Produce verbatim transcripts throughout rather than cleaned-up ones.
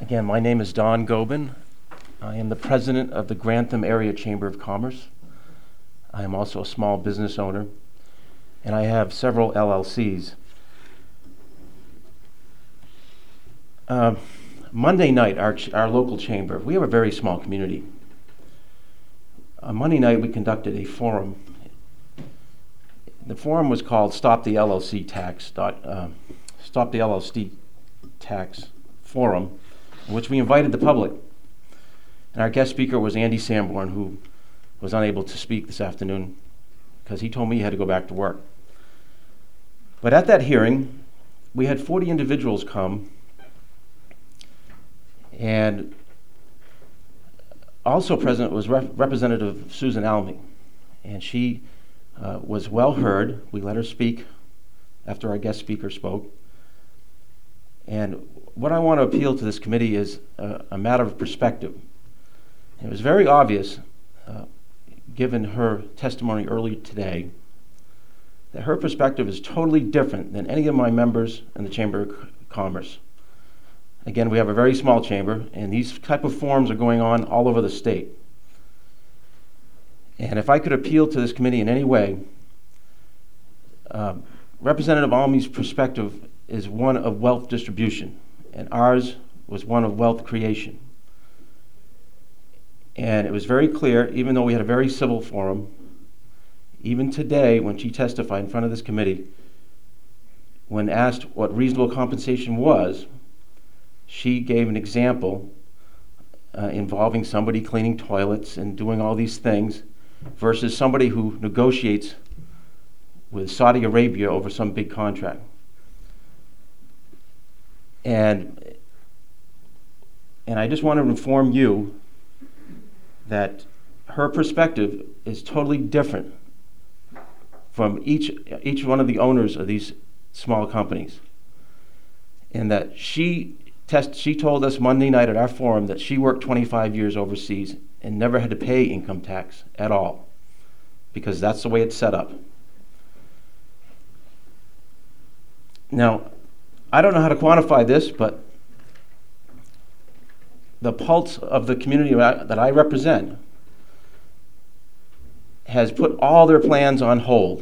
Again, my name is Don Gobin. I am the president of the Grantham Area Chamber of Commerce. I am also a small business owner, and I have several L L Cs. Uh, Monday night, our, ch- our local chamber, we have a very small community. On Monday night, we conducted a forum. The forum was called Stop the L L C Tax. Dot, uh, Stop the L L C Tax Forum, in which we invited the public. And our guest speaker was Andy Sanborn, who was unable to speak this afternoon because he told me he had to go back to work. But at that hearing, we had forty individuals come, and also present was Rep- Representative Susan Almy, and she uh, was well heard. We let her speak after our guest speaker spoke. And what I want to appeal to this committee is a, a matter of perspective. It was very obvious, uh, given her testimony earlier today, that her perspective is totally different than any of my members in the Chamber of Commerce. Again, we have a very small chamber, and these type of forums are going on all over the state. And if I could appeal to this committee in any way, uh, Representative Almy's perspective is one of wealth distribution, and ours was one of wealth creation. And it was very clear, even though we had a very civil forum, even today when she testified in front of this committee, when asked what reasonable compensation was, she gave an example uh, involving somebody cleaning toilets and doing all these things versus somebody who negotiates with Saudi Arabia over some big contract. And, and I just want to inform you that her perspective is totally different from each, each one of the owners of these small companies. And that she test, she told us Monday night at our forum that she worked twenty-five years overseas and never had to pay income tax at all, because that's the way it's set up. Now, I don't know how to quantify this, but the pulse of the community that I represent has put all their plans on hold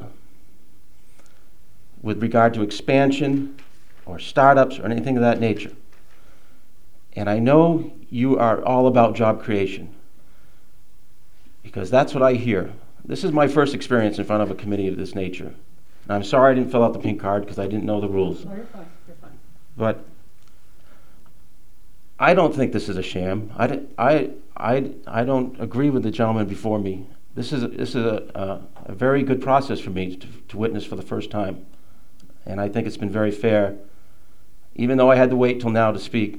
with regard to expansion or startups or anything of that nature. And I know you are all about job creation, because that's what I hear. This is my first experience in front of a committee of this nature. And I'm sorry I didn't fill out the pink card because I didn't know the rules. No, you're fine. You're fine. But I don't think this is a sham. I, I, I, I don't agree with the gentleman before me. This is a, this is a, a, a very good process for me to, to witness for the first time. And I think it's been very fair, even though I had to wait till now to speak.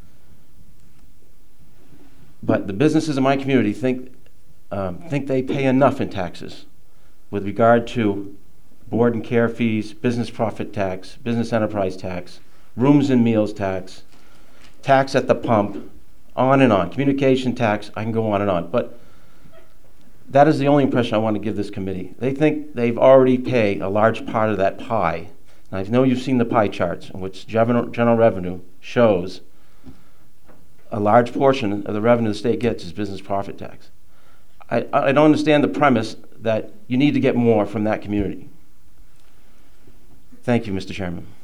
But the businesses in my community think, um, think they pay enough in taxes with regard to board and care fees, business profit tax, business enterprise tax, rooms and meals tax, tax at the pump, on and on, communication tax, I can go on and on. But that is the only impression I want to give this committee. They think they've already paid a large part of that pie. And I know you've seen the pie charts in which general, general revenue shows a large portion of the revenue the state gets is business profit tax. I, I don't understand the premise that you need to get more from that community. Thank you, Mister Chairman.